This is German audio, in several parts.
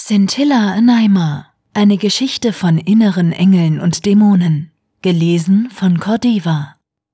Scintilla Anaima, eine Geschichte von inneren Engeln und Dämonen, gelesen von Cordiva.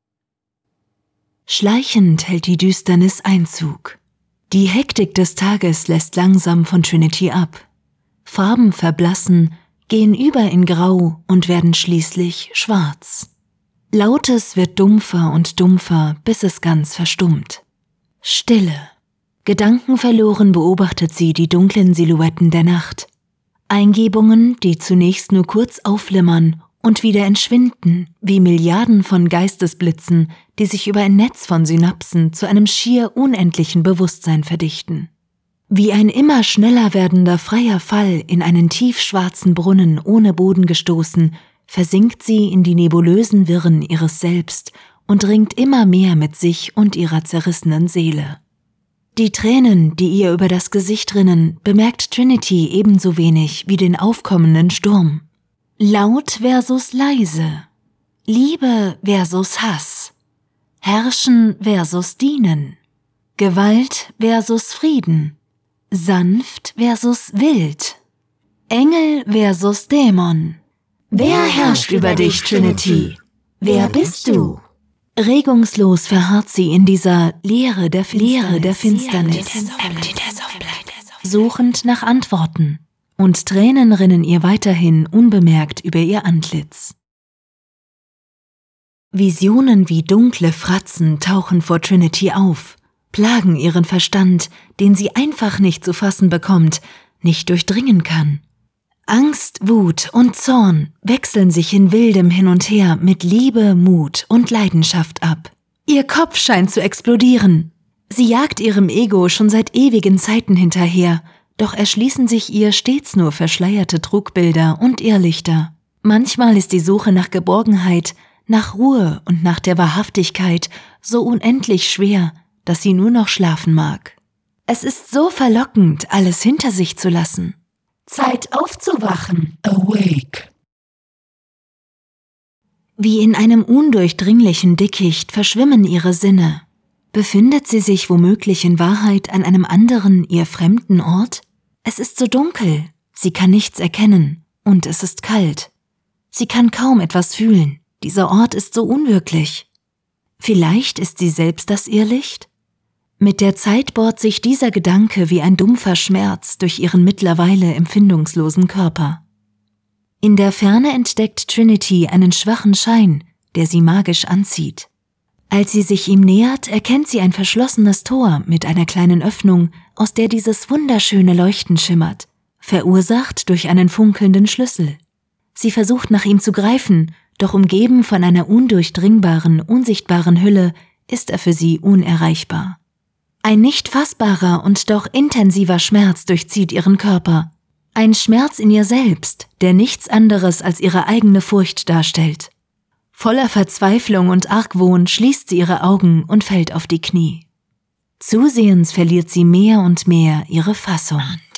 Schleichend hält die Düsternis Einzug. Die Hektik des Tages lässt langsam von Trinity ab. Farben verblassen, gehen über in Grau und werden schließlich schwarz. Lautes wird dumpfer und dumpfer, bis es ganz verstummt. Stille. Gedankenverloren beobachtet sie die dunklen Silhouetten der Nacht. Eingebungen, die zunächst nur kurz aufflimmern und wieder entschwinden, wie Milliarden von Geistesblitzen, die sich über ein Netz von Synapsen zu einem schier unendlichen Bewusstsein verdichten. Wie ein immer schneller werdender freier Fall in einen tiefschwarzen Brunnen ohne Boden gestoßen, versinkt sie in die nebulösen Wirren ihres Selbst und ringt immer mehr mit sich und ihrer zerrissenen Seele. Die Tränen, die ihr über das Gesicht rinnen, bemerkt Trinity ebenso wenig wie den aufkommenden Sturm. Laut versus leise, Liebe versus Hass, Herrschen versus Dienen, Gewalt versus Frieden, sanft versus wild, Engel versus Dämon. Wer herrscht über dich, Trinity? Wer bist du? Regungslos verharrt sie in dieser Leere der Finsternis, suchend nach Antworten, und Tränen rinnen ihr weiterhin unbemerkt über ihr Antlitz. Visionen wie dunkle Fratzen tauchen vor Trinity auf, plagen ihren Verstand, den sie einfach nicht zu fassen bekommt, nicht durchdringen kann. Angst, Wut und Zorn wechseln sich in wildem Hin und Her mit Liebe, Mut und Leidenschaft ab. Ihr Kopf scheint zu explodieren. Sie jagt ihrem Ego schon seit ewigen Zeiten hinterher, doch erschließen sich ihr stets nur verschleierte Trugbilder und Irrlichter. Manchmal ist die Suche nach Geborgenheit, nach Ruhe und nach der Wahrhaftigkeit so unendlich schwer, dass sie nur noch schlafen mag. Es ist so verlockend, alles hinter sich zu lassen. Zeit aufzuwachen. Awake. Wie in einem undurchdringlichen Dickicht verschwimmen ihre Sinne. Befindet sie sich womöglich in Wahrheit an einem anderen, ihr fremden Ort? Es ist so dunkel, sie kann nichts erkennen, und es ist kalt. Sie kann kaum etwas fühlen, dieser Ort ist so unwirklich. Vielleicht ist sie selbst das Irrlicht? Mit der Zeit bohrt sich dieser Gedanke wie ein dumpfer Schmerz durch ihren mittlerweile empfindungslosen Körper. In der Ferne entdeckt Trinity einen schwachen Schein, der sie magisch anzieht. Als sie sich ihm nähert, erkennt sie ein verschlossenes Tor mit einer kleinen Öffnung, aus der dieses wunderschöne Leuchten schimmert, verursacht durch einen funkelnden Schlüssel. Sie versucht nach ihm zu greifen, doch umgeben von einer undurchdringbaren, unsichtbaren Hülle ist er für sie unerreichbar. Ein nicht fassbarer und doch intensiver Schmerz durchzieht ihren Körper. Ein Schmerz in ihr selbst, der nichts anderes als ihre eigene Furcht darstellt. Voller Verzweiflung und Argwohn schließt sie ihre Augen und fällt auf die Knie. Zusehends verliert sie mehr und mehr ihre Fassung.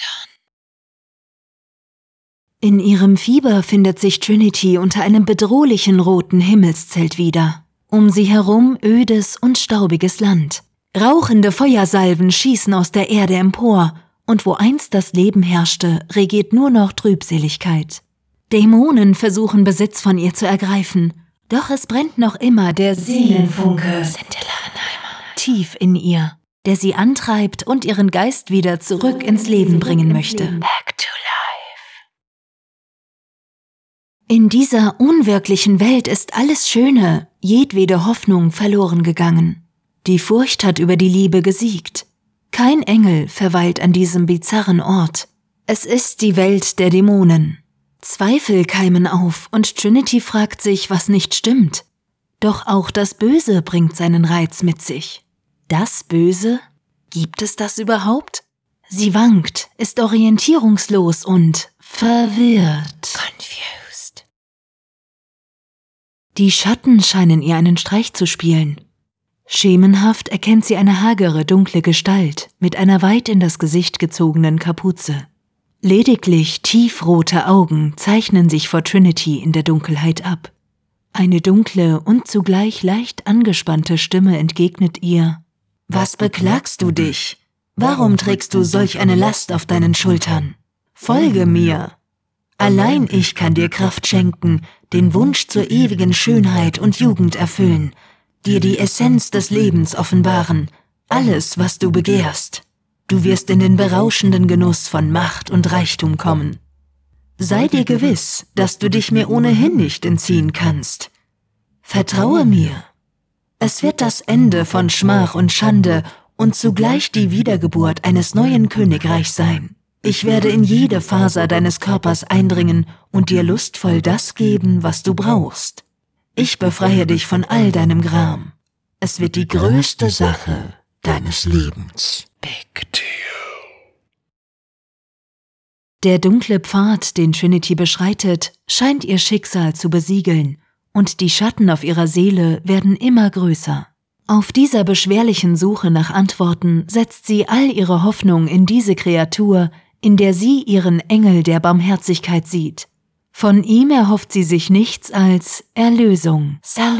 In ihrem Fieber findet sich Trinity unter einem bedrohlichen roten Himmelszelt wieder. Um sie herum ödes und staubiges Land. Rauchende Feuersalven schießen aus der Erde empor, und wo einst das Leben herrschte, regiert nur noch Trübseligkeit. Dämonen versuchen Besitz von ihr zu ergreifen, doch es brennt noch immer der Seelenfunke tief in ihr, der sie antreibt und ihren Geist wieder zurück ins Leben bringen möchte. Back to life. In dieser unwirklichen Welt ist alles Schöne, jedwede Hoffnung verloren gegangen. Die Furcht hat über die Liebe gesiegt. Kein Engel verweilt an diesem bizarren Ort. Es ist die Welt der Dämonen. Zweifel keimen auf und Trinity fragt sich, was nicht stimmt. Doch auch das Böse bringt seinen Reiz mit sich. Das Böse? Gibt es das überhaupt? Sie wankt, ist orientierungslos und verwirrt. Confused. Die Schatten scheinen ihr einen Streich zu spielen. Schemenhaft erkennt sie eine hagere, dunkle Gestalt mit einer weit in das Gesicht gezogenen Kapuze. Lediglich tiefrote Augen zeichnen sich vor Trinity in der Dunkelheit ab. Eine dunkle und zugleich leicht angespannte Stimme entgegnet ihr: Was beklagst du dich? Warum trägst du solch eine Last auf deinen Schultern? Folge mir. Allein ich kann dir Kraft schenken, den Wunsch zur ewigen Schönheit und Jugend erfüllen, dir die Essenz des Lebens offenbaren, alles, was du begehrst. Du wirst in den berauschenden Genuss von Macht und Reichtum kommen. Sei dir gewiss, dass du dich mir ohnehin nicht entziehen kannst. Vertraue mir. Es wird das Ende von Schmach und Schande und zugleich die Wiedergeburt eines neuen Königreichs sein. Ich werde in jede Faser deines Körpers eindringen und dir lustvoll das geben, was du brauchst. Ich befreie dich von all deinem Gram. Es wird die größte Sache deines Lebens. Big deal. Der dunkle Pfad, den Trinity beschreitet, scheint ihr Schicksal zu besiegeln, und die Schatten auf ihrer Seele werden immer größer. Auf dieser beschwerlichen Suche nach Antworten setzt sie all ihre Hoffnung in diese Kreatur, in der sie ihren Engel der Barmherzigkeit sieht. Von ihm erhofft sie sich nichts als Erlösung.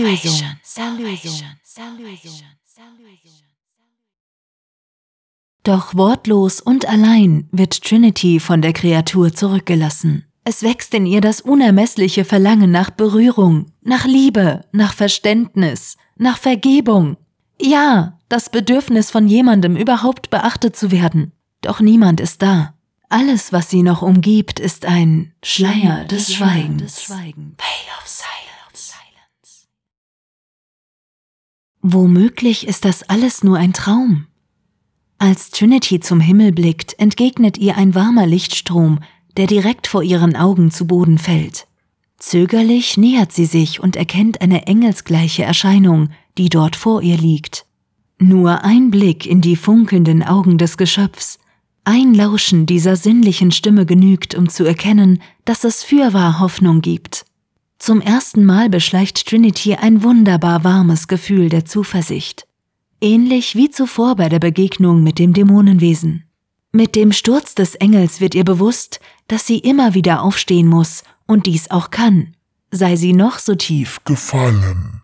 Doch wortlos und allein wird Trinity von der Kreatur zurückgelassen. Es wächst in ihr das unermessliche Verlangen nach Berührung, nach Liebe, nach Verständnis, nach Vergebung. Ja, das Bedürfnis von jemandem überhaupt beachtet zu werden. Doch niemand ist da. Alles, was sie noch umgibt, ist ein Schleier des Schweigens. Veil of Silence. Womöglich ist das alles nur ein Traum. Als Trinity zum Himmel blickt, entgegnet ihr ein warmer Lichtstrom, der direkt vor ihren Augen zu Boden fällt. Zögerlich nähert sie sich und erkennt eine engelsgleiche Erscheinung, die dort vor ihr liegt. Nur ein Blick in die funkelnden Augen des Geschöpfs, ein Lauschen dieser sinnlichen Stimme genügt, um zu erkennen, dass es fürwahr Hoffnung gibt. Zum ersten Mal beschleicht Trinity ein wunderbar warmes Gefühl der Zuversicht. Ähnlich wie zuvor bei der Begegnung mit dem Dämonenwesen. Mit dem Sturz des Engels wird ihr bewusst, dass sie immer wieder aufstehen muss und dies auch kann, sei sie noch so tief gefallen.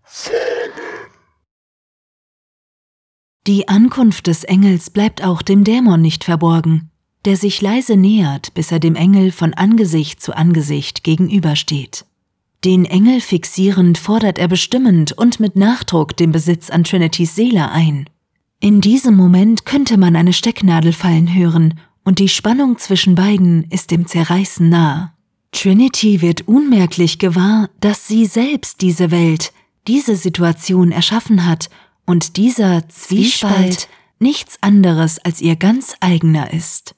Die Ankunft des Engels bleibt auch dem Dämon nicht verborgen, der sich leise nähert, bis er dem Engel von Angesicht zu Angesicht gegenübersteht. Den Engel fixierend fordert er bestimmend und mit Nachdruck den Besitz an Trinitys Seele ein. In diesem Moment könnte man eine Stecknadel fallen hören und die Spannung zwischen beiden ist dem Zerreißen nahe. Trinity wird unmerklich gewahr, dass sie selbst diese Welt, diese Situation erschaffen hat und dieser Zwiespalt nichts anderes als ihr ganz eigener ist.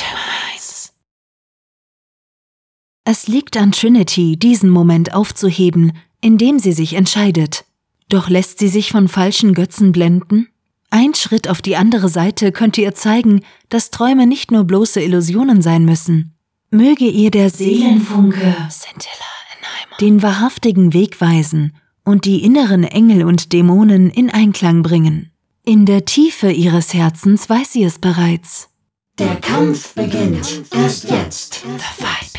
Es liegt an Trinity, diesen Moment aufzuheben, indem sie sich entscheidet. Doch lässt sie sich von falschen Götzen blenden? Ein Schritt auf die andere Seite könnte ihr zeigen, dass Träume nicht nur bloße Illusionen sein müssen. Möge ihr der Seelenfunke den wahrhaftigen Weg weisen und die inneren Engel und Dämonen in Einklang bringen. In der Tiefe ihres Herzens weiß sie es bereits. Der Kampf beginnt erst jetzt. The fight